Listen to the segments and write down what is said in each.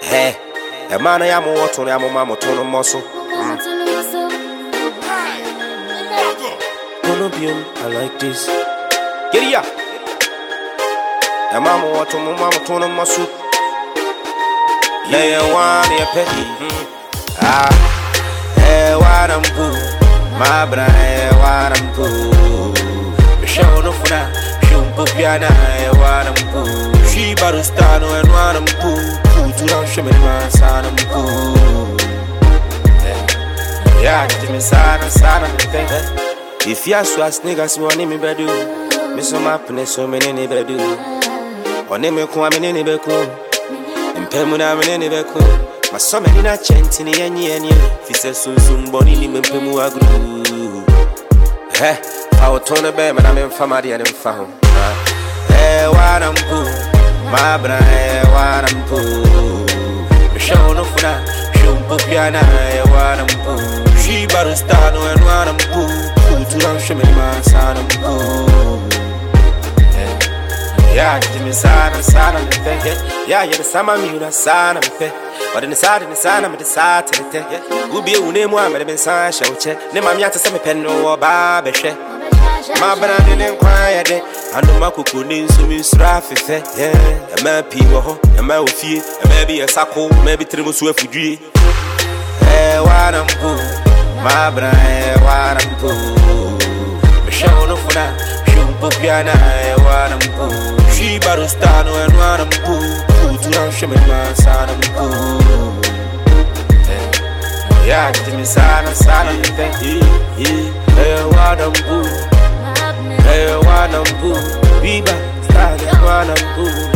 Hey, a man I am what on your mamma to the muscle. Colombian, I like this. Get ya. A mama what on my mamma to the muscle. Lay one a petty. Hey, what I'm good. My brother, what I'm good. Show no for that. Show Popiana, what I'm good. She barustano and what I'm good. To don't show me my son, I'm good. Yeah, give me son, if you ask us niggas, you want me bedu. Miss some happiness, so many never do. Or name me come in any beco. And Pemuna in any beco. My son in a chant in the end, if he says soon, Bonnie, and Pemua grew. Eh, I will turn a bear, and I'm in family and found. Eh, what I'm good. My brother, what I'm good. Show no for that. Show Popiana, what I'm good. She barustano and what I'm good. To don't show me my son, I'm good. Yeah, give me son, I'm thinking. Yeah, you're the summer, you the son, I'm thinking. But in the side, I'm the side to the tech. We'll be a name one, but I've been signed, shall check. Name I'm yet to send a pen or barber. My brother didn't quiet it. I know my cooking, so we strive with it. Yeah, a man people, a man with fear, and maybe a saco, maybe 3 months worth of dream. Hey, what I'm good. My brother, what I'm good. Show no for that. Show Popiana, what I'm good. She barustano and what I'm good. To don't show me my son, I'm good. Yeah, give me son, I'm thinking. Hey, what I'm good. Hey, what I'm good. Biba, started what I'm good.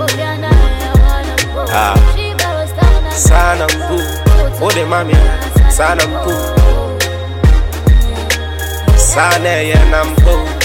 Son, I'm good. Oh, the mommy, son, I'm good. Son, I'm good.